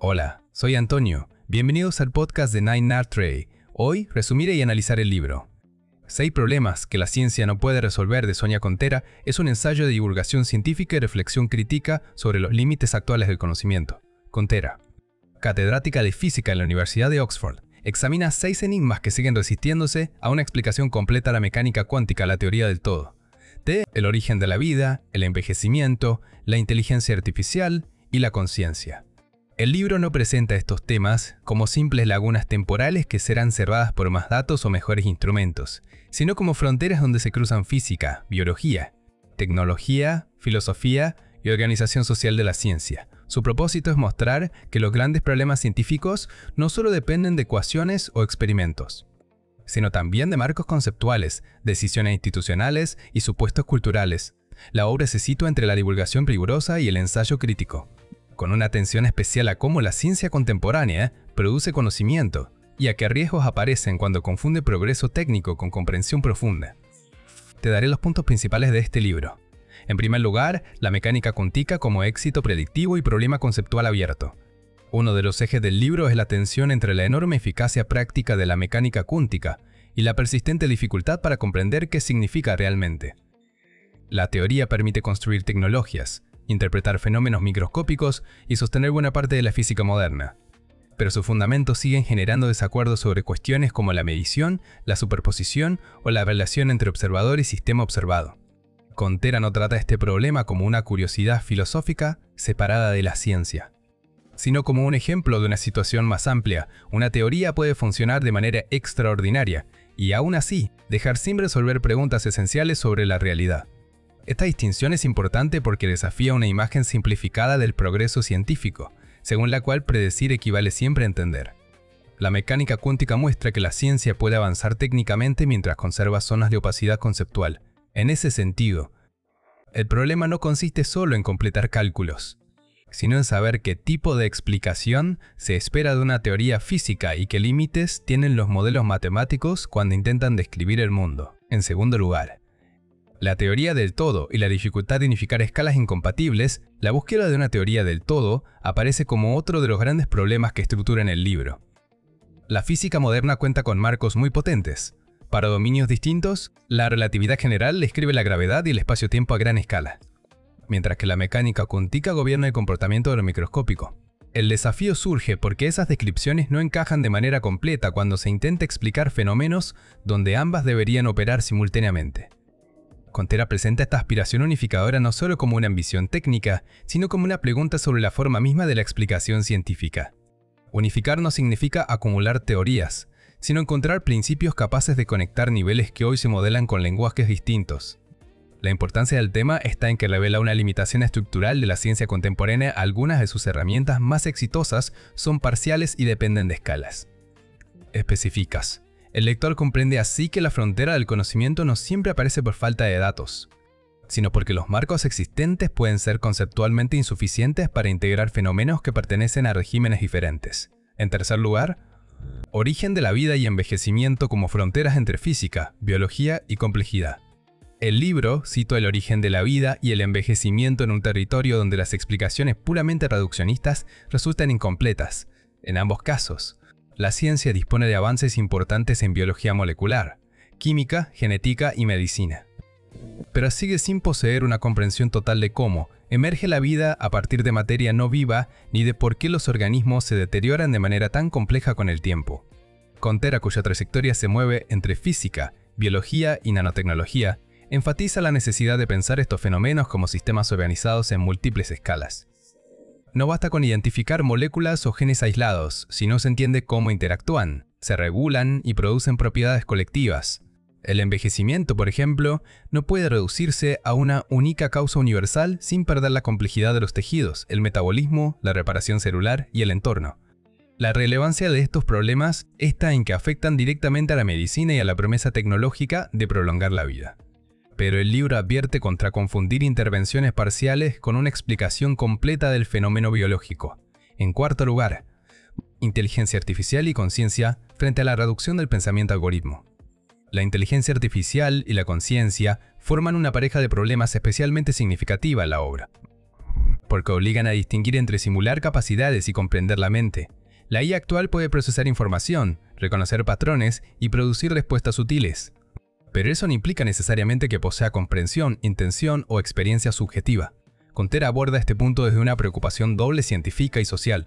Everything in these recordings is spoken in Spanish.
Hola, soy Antonio. Bienvenidos al podcast de Nine Art Tray. Hoy resumiré y analizar el libro 6 problemas que la ciencia no puede resolver de Sonia Contera es un ensayo de divulgación científica y reflexión crítica sobre los límites actuales del conocimiento. Contera, catedrática de física en la Universidad de Oxford, examina 6 enigmas que siguen resistiéndose a una explicación completa a la mecánica cuántica, la teoría del todo. El origen de la vida, el envejecimiento, la inteligencia artificial y la conciencia. El libro no presenta estos temas como simples lagunas temporales que serán cerradas por más datos o mejores instrumentos, sino como fronteras donde se cruzan física, biología, tecnología, filosofía y organización social de la ciencia. Su propósito es mostrar que los grandes problemas científicos no solo dependen de ecuaciones o experimentos, sino también de marcos conceptuales, decisiones institucionales y supuestos culturales. La obra se sitúa entre la divulgación rigurosa y el ensayo crítico, con una atención especial a cómo la ciencia contemporánea produce conocimiento y a qué riesgos aparecen cuando confunde progreso técnico con comprensión profunda. Te daré los puntos principales de este libro. En primer lugar, la mecánica cuántica como éxito predictivo y problema conceptual abierto. Uno de los ejes del libro es la tensión entre la enorme eficacia práctica de la mecánica cuántica y la persistente dificultad para comprender qué significa realmente. La teoría permite construir tecnologías, interpretar fenómenos microscópicos y sostener buena parte de la física moderna. Pero sus fundamentos siguen generando desacuerdos sobre cuestiones como la medición, la superposición o la relación entre observador y sistema observado. Contera no trata este problema como una curiosidad filosófica separada de la ciencia, sino como un ejemplo de una situación más amplia. Una teoría puede funcionar de manera extraordinaria y aún así dejar sin resolver preguntas esenciales sobre la realidad. Esta distinción es importante porque desafía una imagen simplificada del progreso científico, según la cual predecir equivale siempre a entender. La mecánica cuántica muestra que la ciencia puede avanzar técnicamente mientras conserva zonas de opacidad conceptual. En ese sentido, el problema no consiste solo en completar cálculos, sino en saber qué tipo de explicación se espera de una teoría física y qué límites tienen los modelos matemáticos cuando intentan describir el mundo. En segundo lugar, la teoría del todo y la dificultad de unificar escalas incompatibles. La búsqueda de una teoría del todo aparece como otro de los grandes problemas que estructuran el libro. La física moderna cuenta con marcos muy potentes. Para dominios distintos, la relatividad general describe la gravedad y el espacio-tiempo a gran escala, mientras que la mecánica cuántica gobierna el comportamiento de lo microscópico. El desafío surge porque esas descripciones no encajan de manera completa cuando se intenta explicar fenómenos donde ambas deberían operar simultáneamente. Contera presenta esta aspiración unificadora no solo como una ambición técnica, sino como una pregunta sobre la forma misma de la explicación científica. Unificar no significa acumular teorías, sino encontrar principios capaces de conectar niveles que hoy se modelan con lenguajes distintos. La importancia del tema está en que revela una limitación estructural de la ciencia contemporánea. Algunas de sus herramientas más exitosas son parciales y dependen de escalas específicas. El lector comprende así que la frontera del conocimiento no siempre aparece por falta de datos, sino porque los marcos existentes pueden ser conceptualmente insuficientes para integrar fenómenos que pertenecen a regímenes diferentes. En tercer lugar, origen de la vida y envejecimiento como fronteras entre física, biología y complejidad. El libro cita el origen de la vida y el envejecimiento en un territorio donde las explicaciones puramente reduccionistas resultan incompletas. En ambos casos, la ciencia dispone de avances importantes en biología molecular, química, genética y medicina, pero sigue sin poseer una comprensión total de cómo emerge la vida a partir de materia no viva ni de por qué los organismos se deterioran de manera tan compleja con el tiempo. Contera, cuya trayectoria se mueve entre física, biología y nanotecnología, enfatiza la necesidad de pensar estos fenómenos como sistemas organizados en múltiples escalas. No basta con identificar moléculas o genes aislados, si no se entiende cómo interactúan, se regulan y producen propiedades colectivas. El envejecimiento, por ejemplo, no puede reducirse a una única causa universal sin perder la complejidad de los tejidos, el metabolismo, la reparación celular y el entorno. La relevancia de estos problemas está en que afectan directamente a la medicina y a la promesa tecnológica de prolongar la vida. Pero el libro advierte contra confundir intervenciones parciales con una explicación completa del fenómeno biológico. En cuarto lugar, inteligencia artificial y conciencia frente a la reducción del pensamiento algoritmo. La inteligencia artificial y la conciencia forman una pareja de problemas especialmente significativa en la obra. porque obligan a distinguir entre simular capacidades y comprender la mente. La IA actual puede procesar información, reconocer patrones y producir respuestas útiles. Pero eso no implica necesariamente que posea comprensión, intención o experiencia subjetiva. Countera aborda este punto desde una preocupación doble científica y social.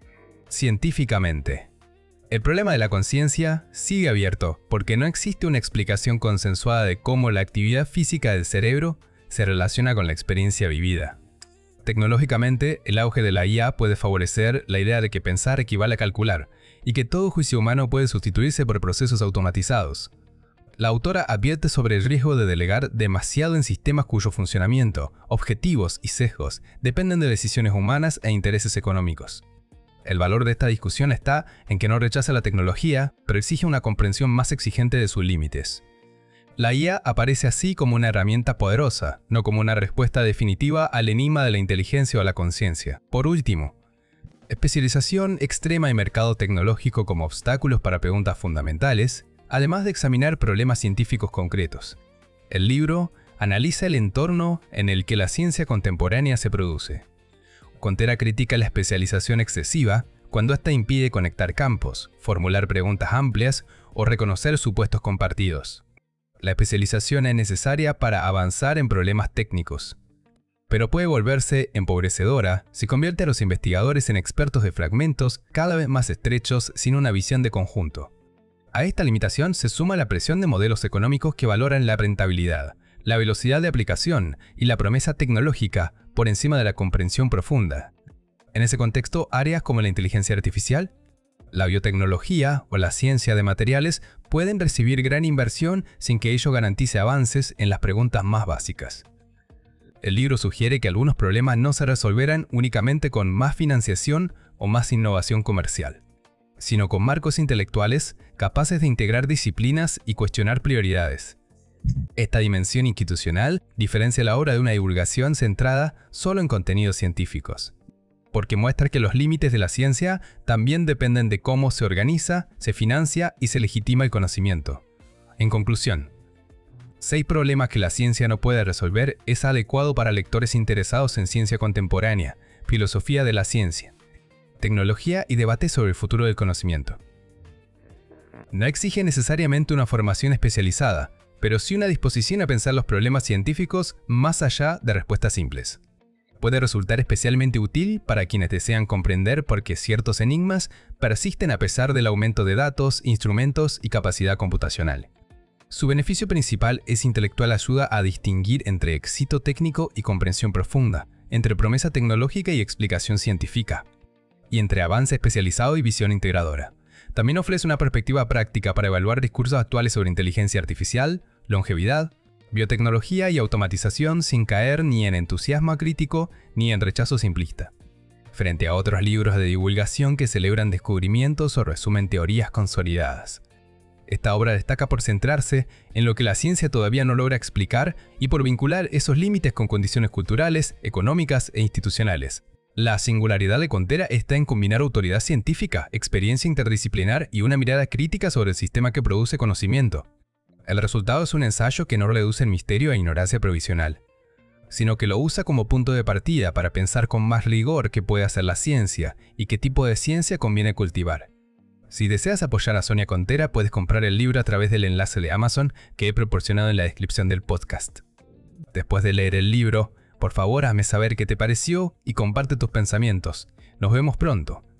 Científicamente, el problema de la conciencia sigue abierto porque no existe una explicación consensuada de cómo la actividad física del cerebro se relaciona con la experiencia vivida. Tecnológicamente, el auge de la IA puede favorecer la idea de que pensar equivale a calcular y que todo juicio humano puede sustituirse por procesos automatizados. La autora advierte sobre el riesgo de delegar demasiado en sistemas cuyo funcionamiento, objetivos y sesgos dependen de decisiones humanas e intereses económicos. El valor de esta discusión está en que no rechaza la tecnología, pero exige una comprensión más exigente de sus límites. La IA aparece así como una herramienta poderosa, no como una respuesta definitiva al enigma de la inteligencia o la conciencia. Por último, especialización extrema y mercado tecnológico como obstáculos para preguntas fundamentales, además de examinar problemas científicos concretos. El libro analiza el entorno en el que la ciencia contemporánea se produce. Countera critica la especialización excesiva cuando ésta impide conectar campos, formular preguntas amplias o reconocer supuestos compartidos. La especialización es necesaria para avanzar en problemas técnicos, pero puede volverse empobrecedora si convierte a los investigadores en expertos de fragmentos cada vez más estrechos sin una visión de conjunto. A esta limitación se suma la presión de modelos económicos que valoran la rentabilidad, la velocidad de aplicación y la promesa tecnológica por encima de la comprensión profunda. En ese contexto, áreas como la inteligencia artificial, la biotecnología o la ciencia de materiales pueden recibir gran inversión sin que ello garantice avances en las preguntas más básicas. El libro sugiere que algunos problemas no se resolverán únicamente con más financiación o más innovación comercial, sino con marcos intelectuales capaces de integrar disciplinas y cuestionar prioridades. Esta dimensión institucional diferencia la obra de una divulgación centrada solo en contenidos científicos, porque muestra que los límites de la ciencia también dependen de cómo se organiza, se financia y se legitima el conocimiento. En conclusión, 6 problemas que la ciencia no puede resolver es adecuado para lectores interesados en ciencia contemporánea, filosofía de la ciencia, tecnología y debate sobre el futuro del conocimiento. No exige necesariamente una formación especializada, pero sí una disposición a pensar los problemas científicos más allá de respuestas simples. Puede resultar especialmente útil para quienes desean comprender por qué ciertos enigmas persisten a pesar del aumento de datos, instrumentos y capacidad computacional. Su beneficio principal es intelectual ayuda a distinguir entre éxito técnico y comprensión profunda, entre promesa tecnológica y explicación científica, y entre avance especializado y visión integradora. También ofrece una perspectiva práctica para evaluar discursos actuales sobre inteligencia artificial, longevidad, biotecnología y automatización sin caer ni en entusiasmo crítico ni en rechazo simplista, frente a otros libros de divulgación que celebran descubrimientos o resumen teorías consolidadas. Esta obra destaca por centrarse en lo que la ciencia todavía no logra explicar y por vincular esos límites con condiciones culturales, económicas e institucionales. La singularidad de Countera está en combinar autoridad científica, experiencia interdisciplinar y una mirada crítica sobre el sistema que produce conocimiento. El resultado es un ensayo que no reduce el misterio a ignorancia provisional, sino que lo usa como punto de partida para pensar con más rigor qué puede hacer la ciencia y qué tipo de ciencia conviene cultivar. Si deseas apoyar a Sonia Countera, puedes comprar el libro a través del enlace de Amazon que he proporcionado en la descripción del podcast. Después de leer el libro, por favor hazme saber qué te pareció y comparte tus pensamientos. Nos vemos pronto.